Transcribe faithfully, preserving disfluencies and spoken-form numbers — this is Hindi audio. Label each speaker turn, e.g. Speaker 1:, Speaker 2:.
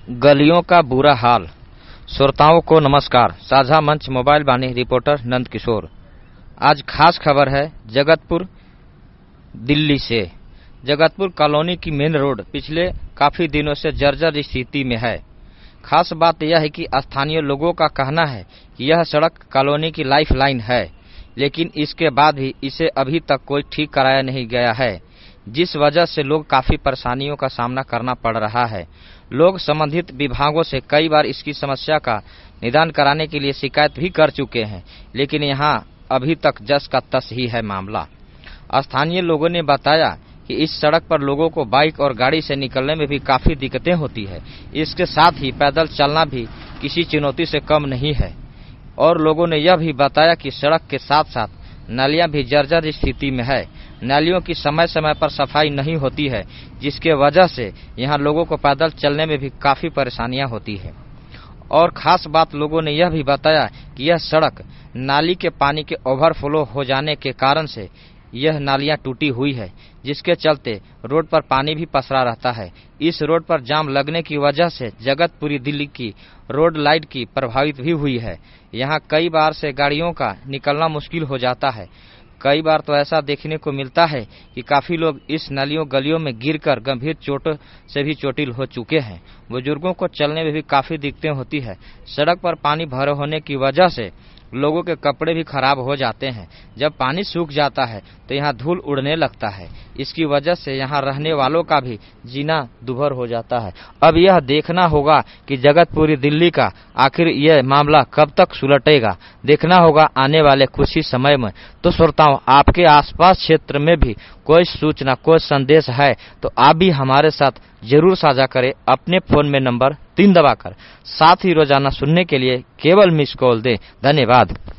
Speaker 1: गलियों का बुरा हाल। श्रोताओं को नमस्कार। साझा मंच मोबाइल बानी रिपोर्टर नंद किशोर। आज खास खबर है जगतपुर दिल्ली से। जगतपुर कॉलोनी की मेन रोड पिछले काफी दिनों से जर्जर स्थिति में है। खास बात यह है कि स्थानीय लोगों का कहना है कि यह सड़क कॉलोनी की लाइफ लाइन है, लेकिन इसके बाद भी इसे अभी तक कोई ठीक कराया नहीं गया है, जिस वजह से लोग काफी परेशानियों का सामना करना पड़ रहा है। लोग संबंधित विभागों से कई बार इसकी समस्या का निदान कराने के लिए शिकायत भी कर चुके हैं, लेकिन यहां अभी तक जस का तस ही है मामला। स्थानीय लोगों ने बताया कि इस सड़क पर लोगों को बाइक और गाड़ी से निकलने में भी काफी दिक्कतें होती है। इसके साथ ही पैदल चलना भी किसी चुनौती से कम नहीं है। और लोगों ने यह भी बताया कि सड़क के साथ साथ नालियां भी जर्जर स्थिति में है। नालियों की समय समय पर सफाई नहीं होती है, जिसके वजह से यहां लोगों को पैदल चलने में भी काफी परेशानियां होती है। और खास बात लोगों ने यह भी बताया कि यह सड़क नाली के पानी के ओवरफ्लो हो जाने के कारण से यह नालियां टूटी हुई है, जिसके चलते रोड पर पानी भी पसरा रहता है। इस रोड पर जाम लगने की वजह से जगतपुरी दिल्ली की रोड लाइट की प्रभावित भी हुई है। यहाँ कई बार से गाड़ियों का निकलना मुश्किल हो जाता है। कई बार तो ऐसा देखने को मिलता है कि काफी लोग इस नालियों गलियों में गिरकर गंभीर चोट से भी चोटिल हो चुके हैं। बुजुर्गों को चलने में भी काफी दिक्कतें होती है। सड़क पर पानी भरे होने की वजह से लोगों के कपड़े भी खराब हो जाते हैं। जब पानी सूख जाता है तो यहाँ धूल उड़ने लगता है। इसकी वजह से यहाँ रहने वालों का भी जीना दुभर हो जाता है। अब यह देखना होगा कि जगतपुरी दिल्ली का आखिर यह मामला कब तक सुलटेगा, देखना होगा आने वाले कुछ ही समय में। तो श्रोताओं, आपके आसपास क्षेत्र में भी कोई सूचना, कोई संदेश है तो आप भी हमारे साथ जरूर साझा करें अपने फोन में नंबर तीन दबाकर। साथ ही रोजाना सुनने के लिए केवल मिस कॉल दें। धन्यवाद।